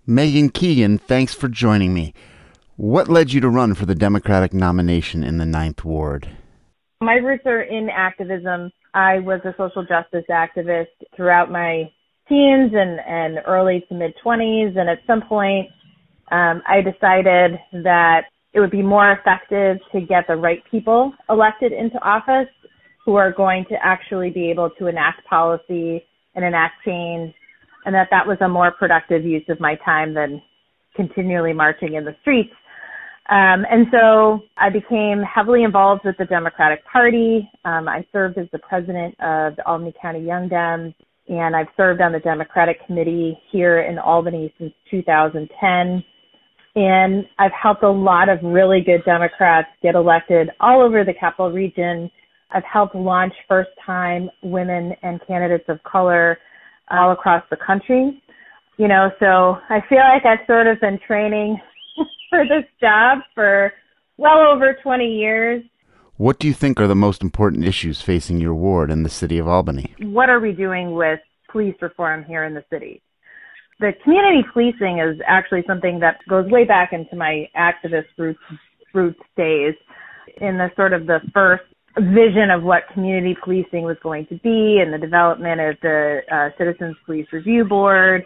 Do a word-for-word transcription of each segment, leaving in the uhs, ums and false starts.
Megan Keegan, thanks for joining me. What led you to run for the Democratic nomination in the Ninth Ward? My roots are in activism. I was a social justice activist throughout my teens and, and early to mid-twenties, and at some point um, I decided that it would be more effective to get the right people elected into office who are going to actually be able to enact policy and enact change, and that that was a more productive use of my time than continually marching in the streets. Um, and so I became heavily involved with the Democratic Party. Um, I served as the president of the Albany County Young Dems, and I've served on the Democratic Committee here in Albany since two thousand ten. And I've helped a lot of really good Democrats get elected all over the Capital Region. I've helped launch first-time women and candidates of color all across the country. You know, so I feel like I've sort of been training for this job for well over twenty years. What do you think are the most important issues facing your ward in the city of Albany? What are we doing with police reform here in the city? The community policing is actually something that goes way back into my activist roots, roots days. In the sort of the first vision of what community policing was going to be and the development of the uh, Citizens Police Review Board.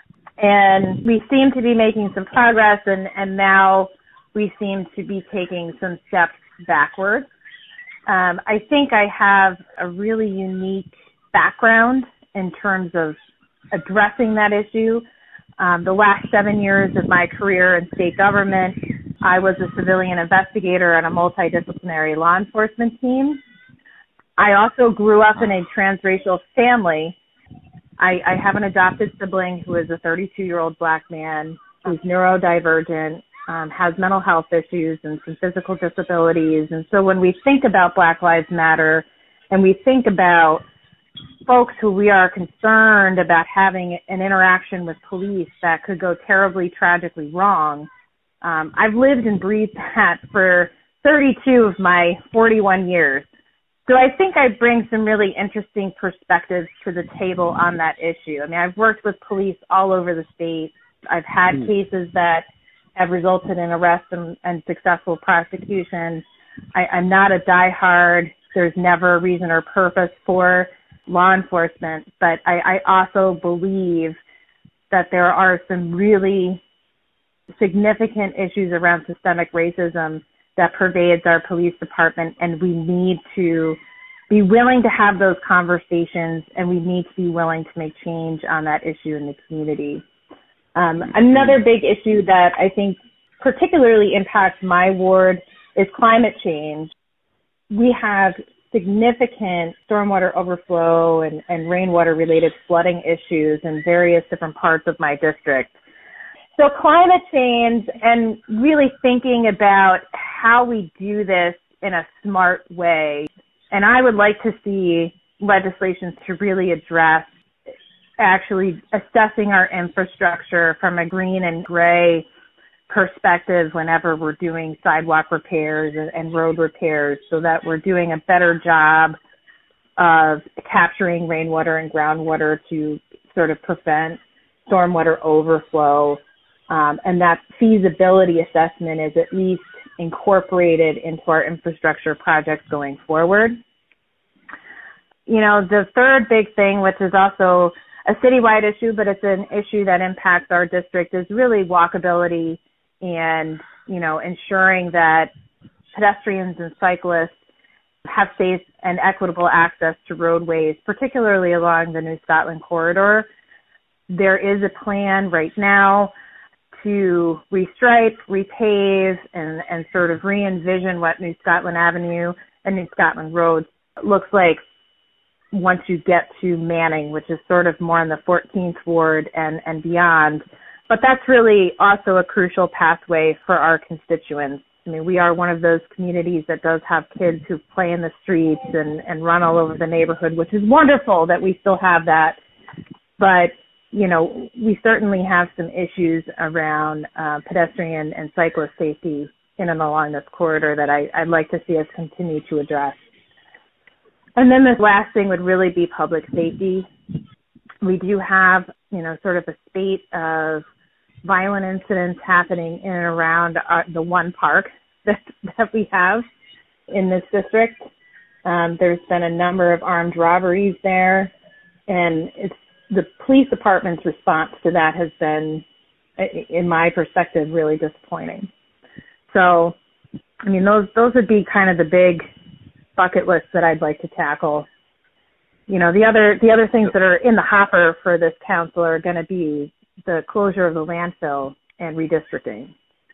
And we seem to be making some progress, and, and now we seem to be taking some steps backwards. Um, I think I have a really unique background in terms of addressing that issue. Um, the last seven years of my career in state government, I was a civilian investigator on a multidisciplinary law enforcement team. I also grew up in a transracial family. I, I have an adopted sibling who is a thirty-two-year-old black man who's neurodivergent, um, has mental health issues and some physical disabilities. And so when we think about Black Lives Matter and we think about folks who we are concerned about having an interaction with police that could go terribly, tragically wrong, um, I've lived and breathed that for thirty-two of my forty-one years. So I think I bring some really interesting perspectives to the table on that issue. I mean, I've worked with police all over the state. I've had mm. cases that have resulted in arrest and, and successful prosecution. I, I'm not a diehard. There's never a reason or purpose for law enforcement, but I, I also believe that there are some really significant issues around systemic racism that pervades our police department, and we need to be willing to have those conversations, and we need to be willing to make change on that issue in the community. Um, another big issue that I think particularly impacts my ward is climate change. We have significant stormwater overflow and, and rainwater-related flooding issues in various different parts of my district. So climate change and really thinking about how we do this in a smart way. And I would like to see legislation to really address actually assessing our infrastructure from a green and gray perspective whenever we're doing sidewalk repairs and, and road repairs, so that we're doing a better job of capturing rainwater and groundwater to sort of prevent stormwater overflow. Um, and that feasibility assessment is at least incorporated into our infrastructure projects going forward. You know, the third big thing, which is also a citywide issue, but it's an issue that impacts our district, is really walkability and, you know, ensuring that pedestrians and cyclists have safe and equitable access to roadways, particularly along the New Scotland corridor. There is a plan right now to restripe, repave, and, and sort of re-envision what New Scotland Avenue and New Scotland Road looks like once you get to Manning, which is sort of more in the fourteenth Ward and, and beyond. But that's really also a crucial pathway for our constituents. I mean, we are one of those communities that does have kids who play in the streets and, and run all over the neighborhood, which is wonderful that we still have that. But you know, we certainly have some issues around uh, pedestrian and cyclist safety in and along this corridor that I, I'd like to see us continue to address. And then the last thing would really be public safety. We do have, you know, sort of a spate of violent incidents happening in and around our, the one park that, that we have in this district. Um, there's been a number of armed robberies there, and it's the police department's response to that has been, in my perspective, really disappointing. So, I mean, those those would be kind of the big bucket lists that I'd like to tackle. You know, the other the other things that are in the hopper for this council are going to be the closure of the landfill and redistricting.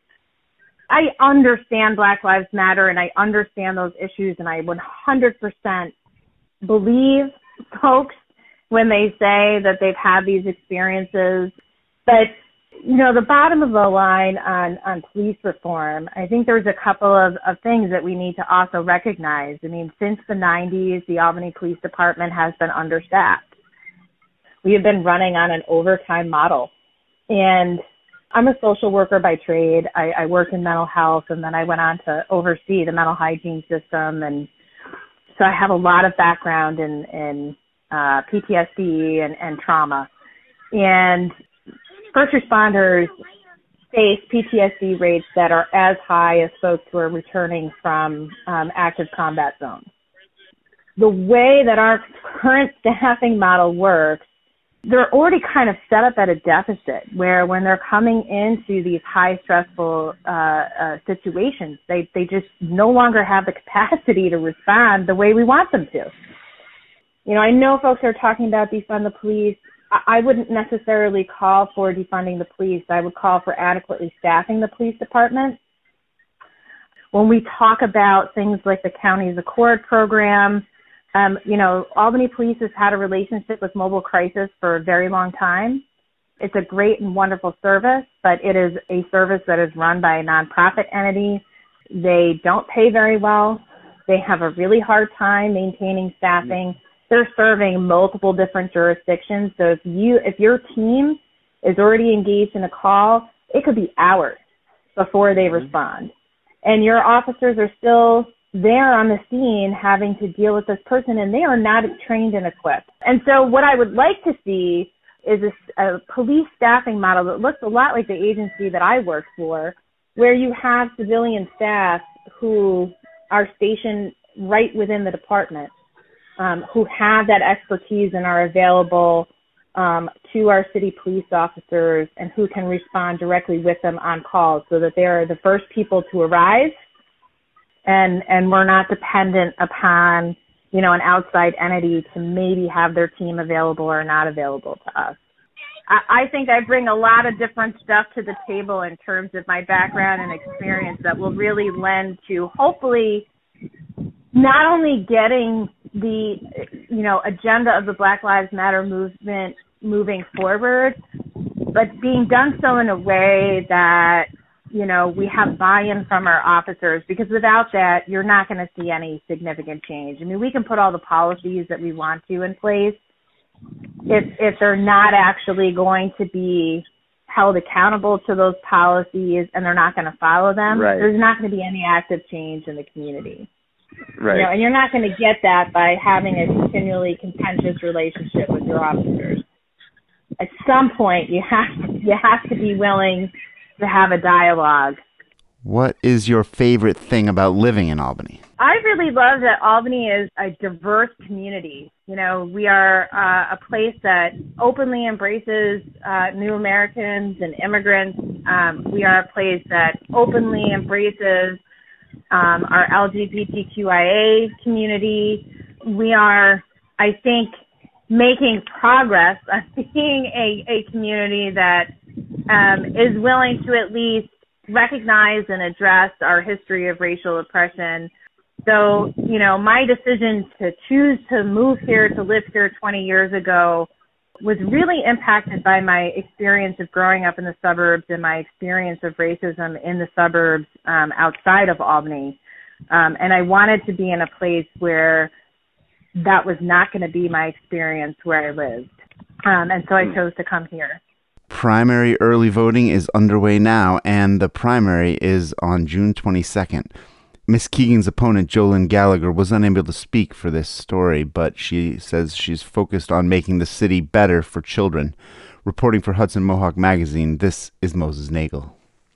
I understand Black Lives Matter, and I understand those issues, and I one hundred percent believe folks when they say that they've had these experiences. But, you know, the bottom of the line on, on police reform, I think there's a couple of, of things that we need to also recognize. I mean, since the nineties, the Albany Police Department has been understaffed. We have been running on an overtime model. And I'm a social worker by trade. I, I work in mental health, and then I went on to oversee the mental hygiene system. And so I have a lot of background in, in uh, P T S D and, and trauma. And first responders face P T S D rates that are as high as folks who are returning from um, active combat zones. The way that our current staffing model works, they're already kind of set up at a deficit where when they're coming into these high stressful uh, uh, situations, they, they just no longer have the capacity to respond the way we want them to. You know, I know folks are talking about defund the police. I wouldn't necessarily call for defunding the police. I would call for adequately staffing the police department. When we talk about things like the county's Accord program, um, you know, Albany Police has had a relationship with Mobile Crisis for a very long time. It's a great and wonderful service, but it is a service that is run by a nonprofit entity. They don't pay very well. They have a really hard time maintaining staffing. They're serving multiple different jurisdictions. So if you, if your team is already engaged in a call, it could be hours before they mm-hmm. respond. And your officers are still there on the scene having to deal with this person, and they are not trained and equipped. And so what I would like to see is a, a police staffing model that looks a lot like the agency that I work for, where you have civilian staff who are stationed right within the department. Um, who have that expertise and are available um, to our city police officers and who can respond directly with them on calls so that they are the first people to arrive and, and we're not dependent upon, you know, an outside entity to maybe have their team available or not available to us. I, I think I bring a lot of different stuff to the table in terms of my background and experience that will really lend to hopefully not only getting the, you know, agenda of the Black Lives Matter movement moving forward, but being done so in a way that, you know, we have buy-in from our officers, because without that, you're not going to see any significant change. I mean, we can put all the policies that we want to in place. If, if they're not actually going to be held accountable to those policies and they're not going to follow them, right, there's not going to be any active change in the community. Right. You know, and you're not going to get that by having a continually contentious relationship with your officers. At some point, you have to, you have to be willing to have a dialogue. What is your favorite thing about living in Albany? I really love that Albany is a diverse community. You know, we are uh, a place that openly embraces uh, new Americans and immigrants. Um, we are a place that openly embraces Um, our L G B T Q I A community. We are, I think, making progress on being a, a community that um, is willing to at least recognize and address our history of racial oppression. So, you know, my decision to choose to move here, to live here twenty years ago, was really impacted by my experience of growing up in the suburbs and my experience of racism in the suburbs um, outside of Albany. Um, and I wanted to be in a place where that was not going to be my experience where I lived. Um, and so I chose to come here. Primary early voting is underway now, and the primary is on June twenty-second. Miss Keegan's opponent, Jolynn Gallagher, was unable to speak for this story, but she says she's focused on making the city better for children. Reporting for Hudson Mohawk Magazine, this is Moses Nagel.